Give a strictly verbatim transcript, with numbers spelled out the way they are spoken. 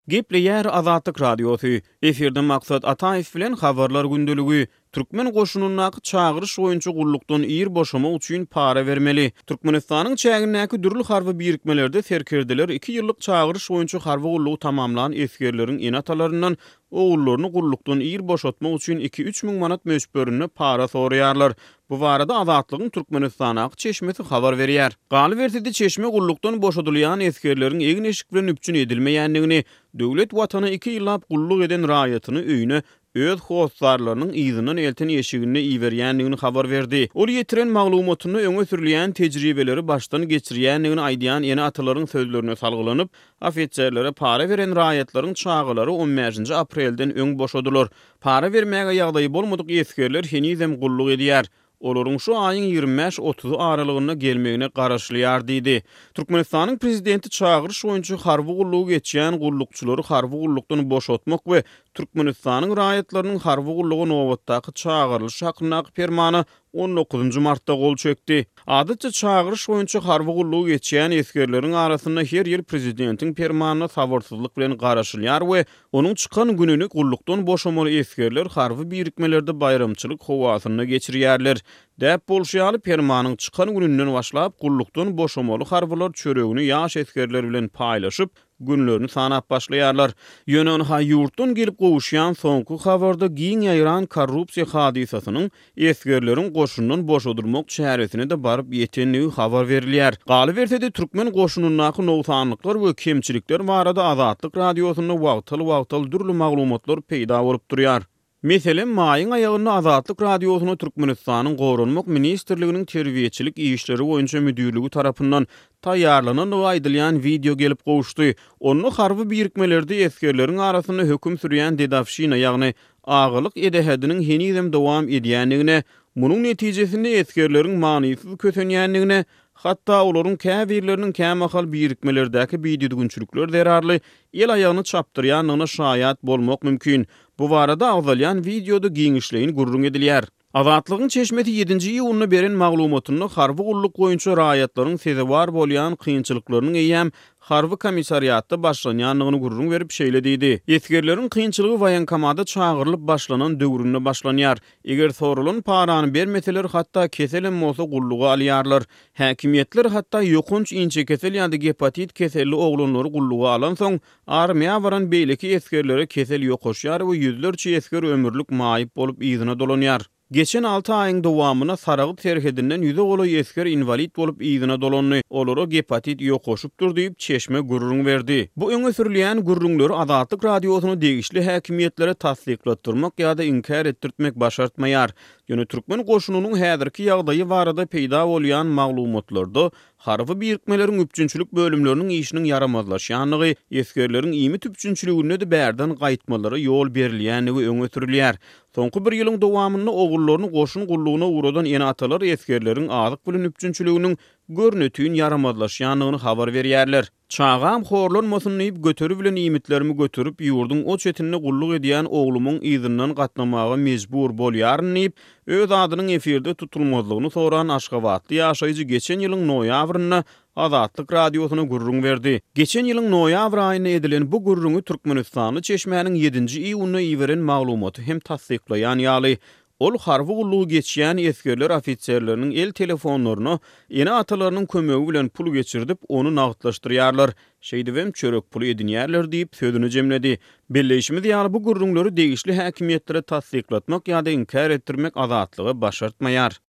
Gepleýär Azatlyk Radiosu. Eferde maksat Ataýew bilen habarlar gündölügi. Türkmen goşunyny çağırış boýunça gullukdan ýer boşamak üçin para bermeli. Türkmenistanyň çägindäki dürli harby birikmelerde serkerdiler iki ýyllyk çağırış boýunça harby gullugy tamamlanan eskerleriň enatalaryndan ogullaryny gullukdan ýer boşatmak üçin iki üç miň manat möçberini para soraýarlar. Bu barada Azatlygyň Türkmenistanaky çeşmesi habar berýär. Galy berdi çeşme gullukdan boşadylýan eskerleriň egin eşik bilen üpçün edilmeýändigini, döwlet watany iki ýyllap gulluk eden raýatyny öýüne öz howsarlarynyň ýzynyň elten eşigine iýberýändigini habar berdi. Ol ýetiren maglumatyny öňe sürilýän tejribeleri başdan geçirýändigini aýdýan ýene atalaryň sözlerine salgylanyp, ofitserlere para beren raýatlaryň çağılary on beşinji aprelden öň boşadylar. Para bermäge ýagdaýy bolmadyk eskerler henizem gulluk edýär. Olaryň şu aýyň ýygrimi beş otuzy aralygyna gelmegine garaşlýar diýdi. Türkmenistanyň prezidenti çağırış boýunça harby gullugy geçýän gullukçylary harby gullukdan boşatmak we Türkmenistanyň raýatlarynyň harby gullugy nowatdaky çağırlyş hakyna fermany on dokuzunji martda gol çökdi. Adatça çağırış boýunça harby gullugy geçýän eskerleriň arasynda her ýyl prezidentiň fermanyna sabarsyzlyk bilen garaşylýar we onuň çykan gününi gullukdan boşamaly eskerler harby birikmelerde bayramçylyk howasyna geçirýärler. Däp bolşýaly fermanyň çykan gününden başlap gullukdan boşamaly harbylar çöregini ýaş eskerler bilen paýlaşyp günlerini sanap başlaýarlar. Ýönen ha ýurtdan gelip gowuşýan soňky habarda giň ýaýran korrupsiýa hadisasynyň eskerleriň goşundan boşadylmak çäresine de baryp ýetenligi habar berilýär. Galy berdi türkmen goşunynyňky nowsanlyklar we kemçilikler barada Azatlyk radiosyna wagtly-wagtly dürli maglumatlar peýda bolup durýar. Meselen maýyň aýagyny Azatlyk radiosyna Türkmenistanyň Gorunmak ministrliginiň terbiýeçilik işleri boýunça müdürligi tarapyndan taýýarlanan we aýdylýan video gelip gowuşdy. Onu harby birikmelerde eskerleriň arasynda höküm sürýän dedafşina, ýagny agylyk edehediniň henizem dowam edýändigine, munyň netijesinde eskerleriň manysyz kötenýändigine, hatda olaryň käbirleriniň kämahal birikmelerdäki biýdüdügünçülükler derarly el aýagyny çapdyrýanyna şaýat bolmak mümkin. Bu barada awzalýan videoda giňişleýin gurrun edilýär. Azatlygyň çeşmeti ýedinji ýylyna beren maglumatyny harby gulluk boýunça raýatlaryň sezewar bolýan kynçylyklarynyň eýem harby komissariýatda başlanýanlygyny gurrun berip şeýle diýdi. Eskerleriň kynçylygy wayankamada çağırlyp başlanan döwründe başlanýar. Eger sorulan parany bermeseler hatda keselen bolsa gullugy alýarlar. Häkimiýetler hatda ýokunç inçe kesel ýa-da gepatit keselli oglanlary gullugy alan soň armiýa baran beýleki eskerlere kesel ýokoşýar we ýüzlerçe esker ömürlük maýyp bolup ýzyna dolanýar. Geçen altı aýyň dowamyna Saragy terhedinden ýüze gola esker invalid bolup ýzyna dolandy. Olary gepatit ýokoşupdyr diýip çeşme gurrun berdi. Bu öňe sürilýän gurrunlary Azatlyk radiosyny degişli häkimiýetlere tasdiklatdyrmak ýa-da inkar etdirtmek başartmaýar. Ýöne türkmen goşunynyň häzirki ýagdaýy barada peýda bolýan maglumatlarda harby birikmeleriň üpçünçilik bölümleriniň işiniň yaramazlaşýanlygy, eskerleriň ýymy tüpçünçiligine de bärden gaýtmalary ýol berilýänligi öňe sürilýär. Soňky bir ýylyň dowamynda ogullaryny goşun gullugyna uradan enatalar eskerleriň azyk bilen üpçünçiliginiň görnetüň yaramazlaşýanlygyny habar berýärler. Çağam horlanmasyn diýip götürüp bilen imitlerimi götürüp ýurdun o çetinine gulluk edýän oglumyň ýzynyň gatnamaga mejbur bolýaryn diýip öz adynyň efirde tutulmazlygyny soran Aşgabatly ýaşaýjy geçen ýylyň noýabryna Azatlyk radiosyna gurrun berdi. Geçen ýylyň noýabr aýyna edilen bu gurruny Türkmenistany çeşmäniň ýedinji iýulyna iýeren maglumaty hem tasdiklaýan ýaly. Ol harby gullugy geçýän eskerler ofitserleriniň el telefonlaryny ýene atalarynyň kömegi bilen pul geçirdip onu nagtlaşdyrýarlar. Şeýdibem çörek puly edinýärler diýip sözüni jemledi. Belleşimiz ýaly bu gurrunlary degişli häkimiýetlere tasdiklatmak ýa-da inkar etdirmek azatlygy başartmaýar.